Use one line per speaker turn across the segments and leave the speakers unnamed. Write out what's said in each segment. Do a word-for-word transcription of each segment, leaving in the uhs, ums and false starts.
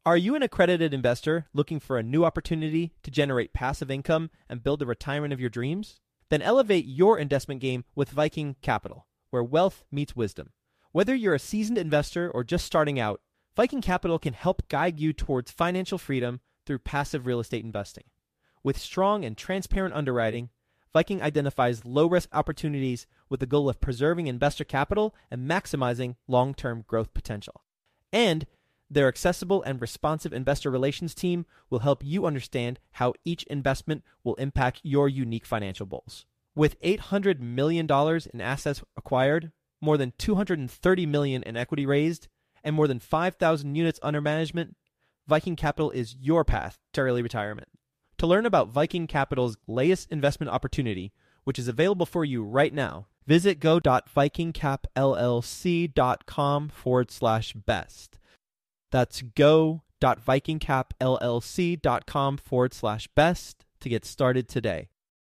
Are you an accredited investor looking for a new opportunity to generate passive income and build the retirement of your dreams? Then elevate your investment game with Viking Capital, where wealth meets wisdom. Whether you're a seasoned investor or just starting out, Viking Capital can help guide you towards financial freedom through passive real estate investing. With strong and transparent underwriting, Viking identifies low-risk opportunities with the goal of preserving investor capital and maximizing long-term growth potential. And their accessible and responsive investor relations team will help you understand how each investment will impact your unique financial goals. With eight hundred million dollars in assets acquired, more than two hundred thirty million dollars in equity raised, and more than five thousand units under management, Viking Capital is your path to early retirement. To learn about Viking Capital's latest investment opportunity, which is available for you right now, visit go.vikingcapllc.com forward slash best. That's go.vikingcapllc.com forward slash best to get started today.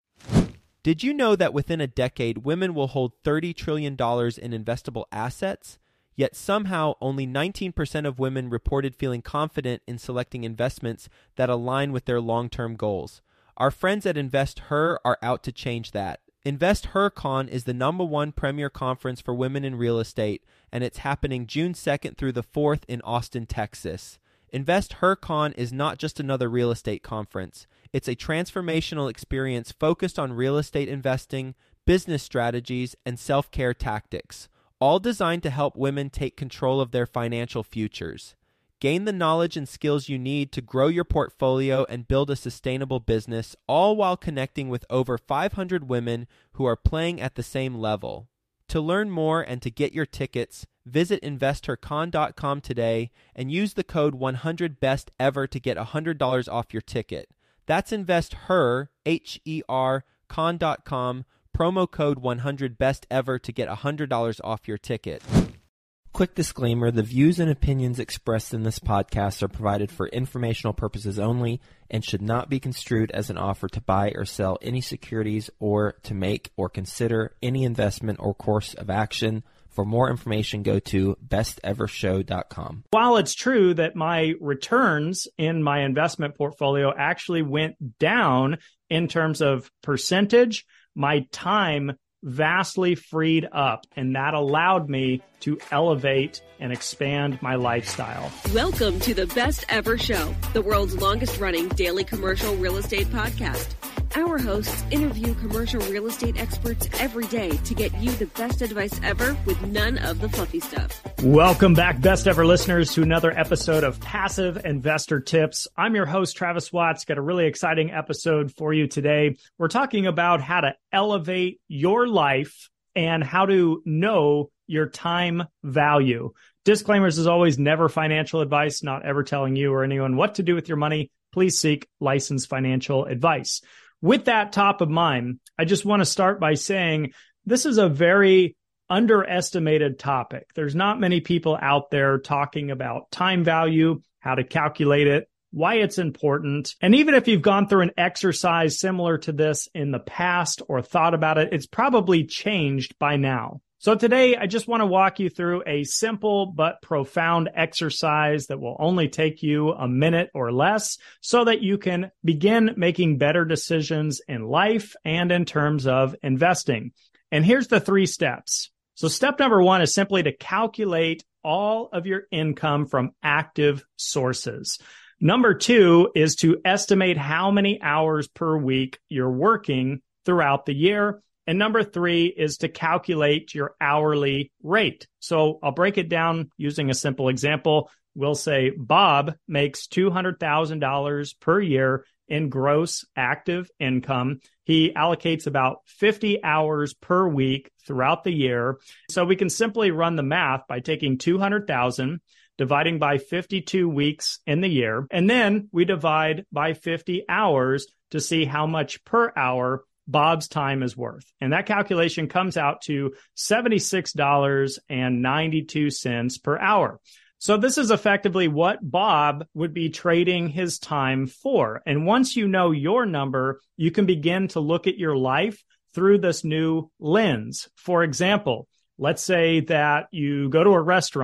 Did you know that within a decade, women will hold thirty trillion dollars in investable assets? Yet somehow only nineteen percent of women reported feeling confident in selecting investments that align with their long-term goals. Our friends at InvestHer are out to change that. InvestHerCon is the number one premier conference for women in real estate, and it's happening June second through the fourth in Austin, Texas. InvestHerCon is not just another real estate conference. It's a transformational experience focused on real estate investing, business strategies, and self-care tactics, all designed to help women take control of their financial futures. Gain the knowledge and skills you need to grow your portfolio and build a sustainable business, all while connecting with over five hundred women who are playing at the same level. To learn more and to get your tickets, visit investor con dot com today and use the code one hundred best ever to get one hundred dollars off your ticket. That's InvestHer, H E R, con dot com, promo code one hundred best ever to get one hundred dollars off your ticket. Quick disclaimer, the views and opinions expressed in this podcast are provided for informational purposes only and should not be construed as an offer to buy or sell any securities or to make or consider any investment or course of action. For more information, go to best ever show dot com.
While it's true that my returns in my investment portfolio actually went down in terms of percentage, my time vastly freed up, and that allowed me to elevate and expand my lifestyle.
Welcome to the Best Ever Show, the world's longest running daily commercial real estate podcast. Our hosts interview commercial real estate experts every day to get you the best advice ever with none of the fluffy stuff.
Welcome back, Best Ever listeners, to another episode of Passive Investor Tips. I'm your host, Travis Watts. Got a really exciting episode for you today. We're talking about how to elevate your life and how to know your time value. Disclaimers, as always, never financial advice, not ever telling you or anyone what to do with your money. Please seek licensed financial advice. With that top of mind, I just want to start by saying this is a very underestimated topic. There's not many people out there talking about time value, how to calculate it, why it's important. And even if you've gone through an exercise similar to this in the past or thought about it, it's probably changed by now. So today, I just want to walk you through a simple but profound exercise that will only take you a minute or less so that you can begin making better decisions in life and in terms of investing. And here's the three steps. So step number one is simply to calculate all of your income from active sources. Number two is to estimate how many hours per week you're working throughout the year. And number three is to calculate your hourly rate. So I'll break it down using a simple example. We'll say Bob makes two hundred thousand dollars per year in gross active income. He allocates about fifty hours per week throughout the year. So we can simply run the math by taking two hundred thousand, dividing by fifty-two weeks in the year, and then we divide by fifty hours to see how much per hour Bob's time is worth. And that calculation comes out to seventy-six dollars and ninety-two cents per hour. So this is effectively what Bob would be trading his time for. And once you know your number, you can begin to look at your life through this new lens. For example, let's say that you go to a restaurant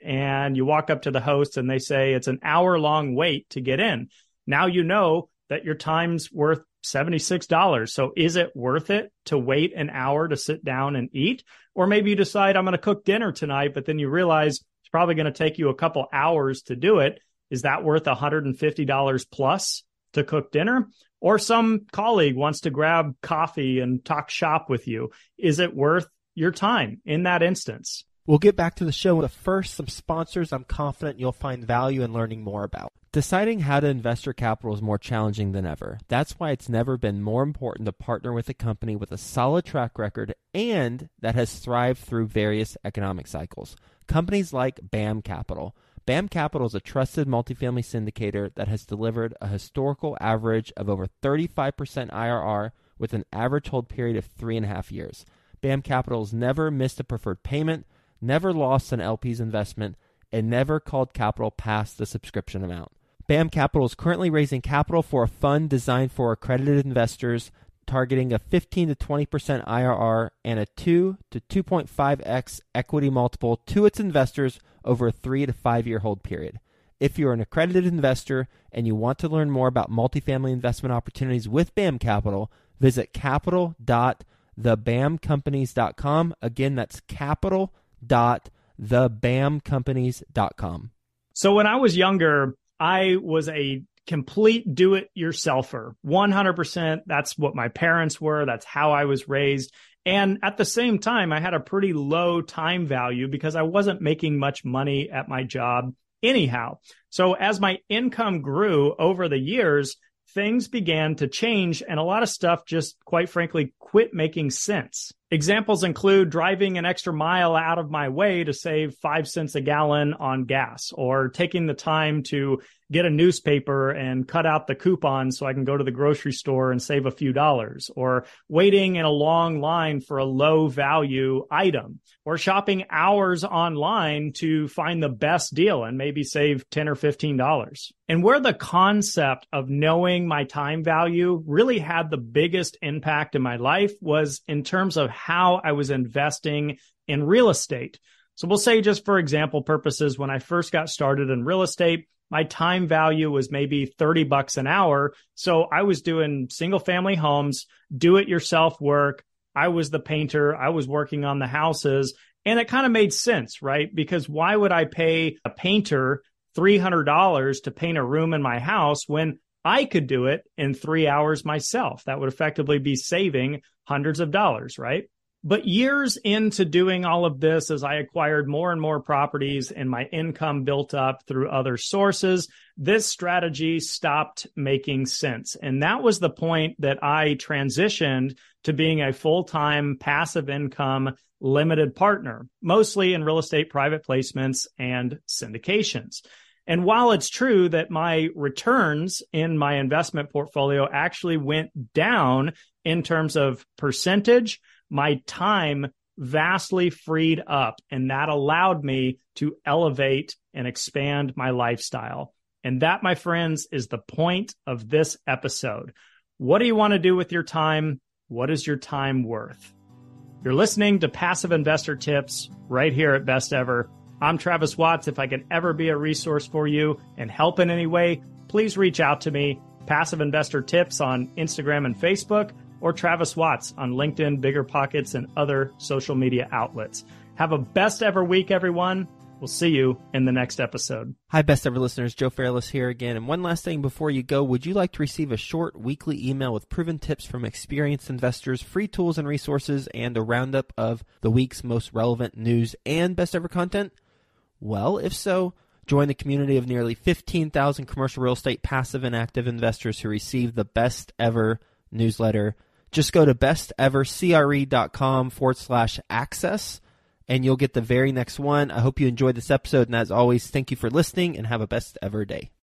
and you walk up to the host and they say it's an hour long wait to get in. Now you know that your time's worth seventy-six dollars. So is it worth it to wait an hour to sit down and eat? Or maybe you decide I'm going to cook dinner tonight, but then you realize it's probably going to take you a couple hours to do it. Is that worth one hundred fifty dollars plus to cook dinner? Or some colleague wants to grab coffee and talk shop with you. Is it worth your time in that instance?
We'll get back to the show, but first, some sponsors I'm confident you'll find value in learning more about. Deciding how to invest your capital is more challenging than ever. That's why it's never been more important to partner with a company with a solid track record and that has thrived through various economic cycles. Companies like BAM Capital. BAM Capital is a trusted multifamily syndicator that has delivered a historical average of over thirty-five percent I R R with an average hold period of three and a half years. BAM Capital has never missed a preferred payment, never lost an L P's investment, and never called capital past the subscription amount. BAM Capital is currently raising capital for a fund designed for accredited investors, targeting a fifteen to twenty percent I R R and a two to two point five x equity multiple to its investors over a three to five year hold period. If you're an accredited investor and you want to learn more about multifamily investment opportunities with BAM Capital, visit capital dot the bam companies dot com. Again, that's capital dot the bam companies dot com.
So when I was younger, I was a complete do-it-yourselfer. one hundred percent. That's what my parents were. That's how I was raised. And at the same time, I had a pretty low time value because I wasn't making much money at my job anyhow. So as my income grew over the years, things began to change and a lot of stuff just, quite frankly, quit making sense. Examples include driving an extra mile out of my way to save five cents a gallon on gas, or taking the time to get a newspaper and cut out the coupons so I can go to the grocery store and save a few dollars, or waiting in a long line for a low value item, or shopping hours online to find the best deal and maybe save ten or fifteen dollars. And where the concept of knowing my time value really had the biggest impact in my life was in terms of how I was investing in real estate. So we'll say, just for example purposes, when I first got started in real estate, my time value was maybe thirty bucks an hour. So I was doing single family homes, do it yourself work. I was the painter. I was working on the houses, and it kind of made sense, right? Because why would I pay a painter three hundred dollars to paint a room in my house when I could do it in three hours myself? That would effectively be saving hundreds of dollars, right? But years into doing all of this, as I acquired more and more properties and my income built up through other sources, this strategy stopped making sense. And that was the point that I transitioned to being a full-time passive income limited partner, mostly in real estate private placements and syndications. And while it's true that my returns in my investment portfolio actually went down in terms of percentage, my time vastly freed up, and that allowed me to elevate and expand my lifestyle. And that, my friends, is the point of this episode. What do you want to do with your time? What is your time worth? You're listening to Passive Investor Tips right here at Best Ever. I'm Travis Watts. If I can ever be a resource for you and help in any way, please reach out to me. Passive Investor Tips on Instagram and Facebook, or Travis Watts on LinkedIn, BiggerPockets, and other social media outlets. Have a best ever week, everyone. We'll see you in the next episode.
Hi, Best Ever listeners. Joe Fairless here again. And one last thing before you go, would you like to receive a short weekly email with proven tips from experienced investors, free tools and resources, and a roundup of the week's most relevant news and Best Ever content? Well, if so, join the community of nearly fifteen thousand commercial real estate passive and active investors who receive the Best Ever newsletter. Just go to bestevercre.com forward slash access, and you'll get the very next one. I hope you enjoyed this episode, and as always, thank you for listening, and have a best ever day.